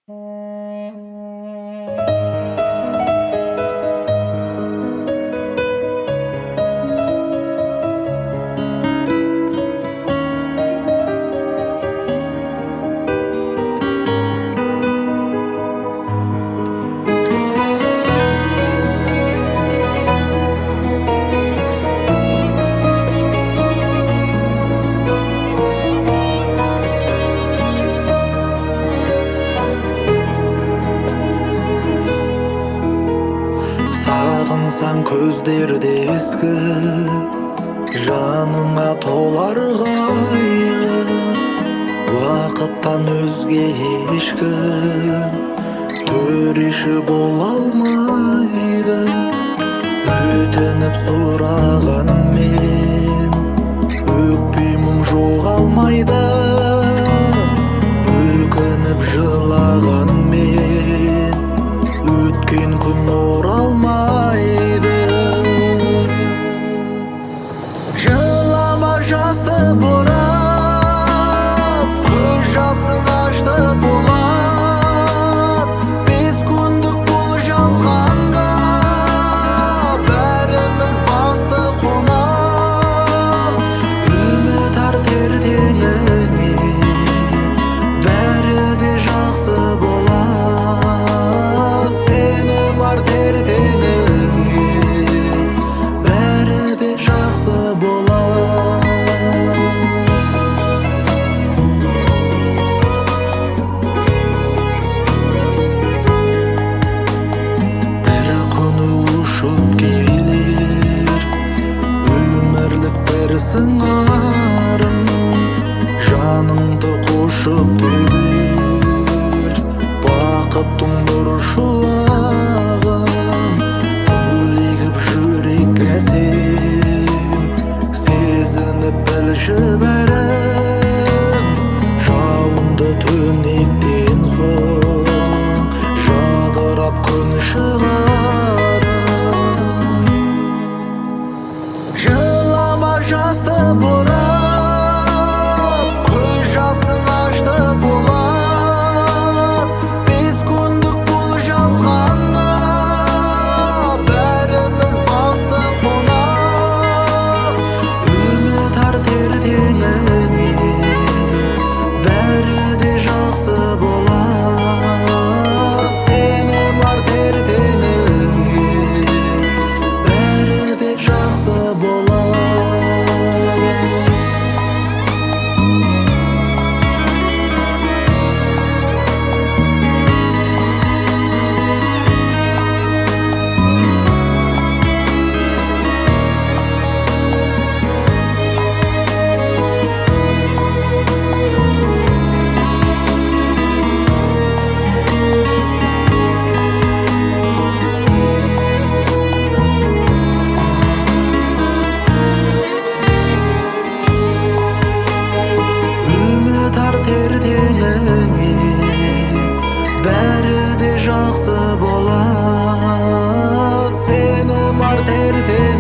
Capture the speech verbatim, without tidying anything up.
Сағынсаң көздерде ескі, жаныңа толар қайғы. Уақыттан өзге ешкім төреші бола алмайды. Өтініп сұрағанмен өкпей мұң жоғалмайды. Өкініп жылағанмен өткен күн оралмайды. Жылама жасты бұрап, көз жасың ашты болат. Бес күндік бұл жалғанға бәріміз басты қонақ. Үміт артер теңінен бәрі де жақсы болат. Сенім артер теңінен бәрі де жақсы болат. Бір күні ұшып келер өмірлік бір сыңарым, жаныңды қошып төгер бақыттың нұр шуағын. Өлегіп жүрек әсем, сезініп білші бәрін. Жауынды түнектен соң жадырап күн шығарым. Жылама жасты бұрап, көз жасың ашты болат. Бес күндік бұл жалғанға бәріміз басты қонақ. Үміт артер теңінен бәрі де жақсы болат. Сенім артер теңінен бәрі де жақсы болат. Үміт артер теңінен бәрі де жақсы болат. Сенім артер теңінен